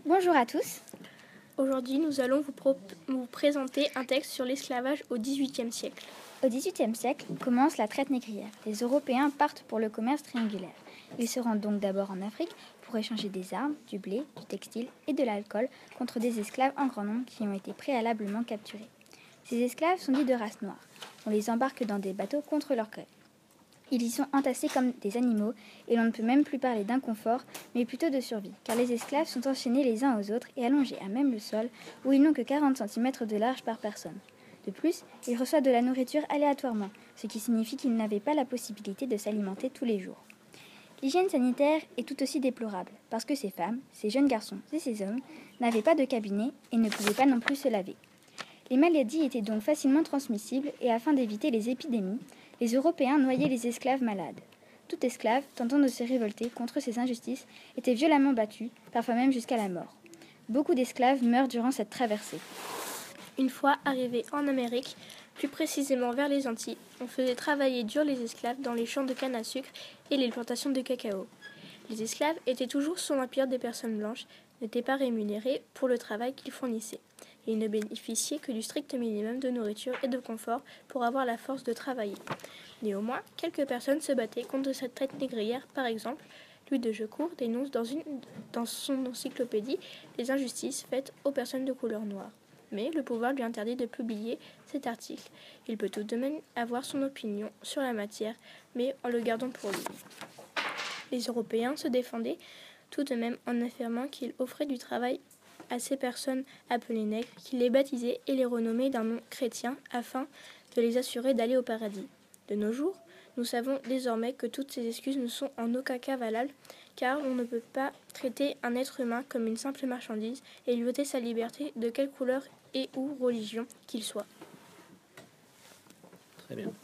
Bonjour à tous. Aujourd'hui, nous allons vous présenter un texte sur l'esclavage au XVIIIe siècle. Au XVIIIe siècle commence la traite négrière. Les Européens partent pour le commerce triangulaire. Ils se rendent donc d'abord en Afrique pour échanger des armes, du blé, du textile et de l'alcool contre des esclaves en grand nombre qui ont été préalablement capturés. Ces esclaves sont dits de race noire. On les embarque dans des bateaux contre leur gré. Ils y sont entassés comme des animaux et l'on ne peut même plus parler d'inconfort, mais plutôt de survie, car les esclaves sont enchaînés les uns aux autres et allongés à même le sol, où ils n'ont que 40 cm de large par personne. De plus, ils reçoivent de la nourriture aléatoirement, ce qui signifie qu'ils n'avaient pas la possibilité de s'alimenter tous les jours. L'hygiène sanitaire est tout aussi déplorable, parce que ces femmes, ces jeunes garçons et ces hommes n'avaient pas de cabinet et ne pouvaient pas non plus se laver. Les maladies étaient donc facilement transmissibles et afin d'éviter les épidémies, les Européens noyaient les esclaves malades. Tout esclave, tentant de se révolter contre ces injustices, était violemment battu, parfois même jusqu'à la mort. Beaucoup d'esclaves meurent durant cette traversée. Une fois arrivés en Amérique, plus précisément vers les Antilles, on faisait travailler dur les esclaves dans les champs de canne à sucre et les plantations de cacao. Les esclaves étaient toujours sous l'empire des personnes blanches, n'étaient pas rémunérés pour le travail qu'ils fournissaient. Ils ne bénéficiaient que du strict minimum de nourriture et de confort pour avoir la force de travailler. Néanmoins, quelques personnes se battaient contre cette traite négrière. Par exemple, Louis de Jaucourt dénonce dans son encyclopédie les injustices faites aux personnes de couleur noire. Mais le pouvoir lui interdit de publier cet article. Il peut tout de même avoir son opinion sur la matière, mais en le gardant pour lui. Les Européens se défendaient tout de même en affirmant qu'il offrait du travail à ces personnes appelées nègres, qu'il les baptisait et les renommait d'un nom chrétien afin de les assurer d'aller au paradis. De nos jours, nous savons désormais que toutes ces excuses ne sont en aucun cas valables, car on ne peut pas traiter un être humain comme une simple marchandise et lui ôter sa liberté de quelle couleur et ou religion qu'il soit. Très bien.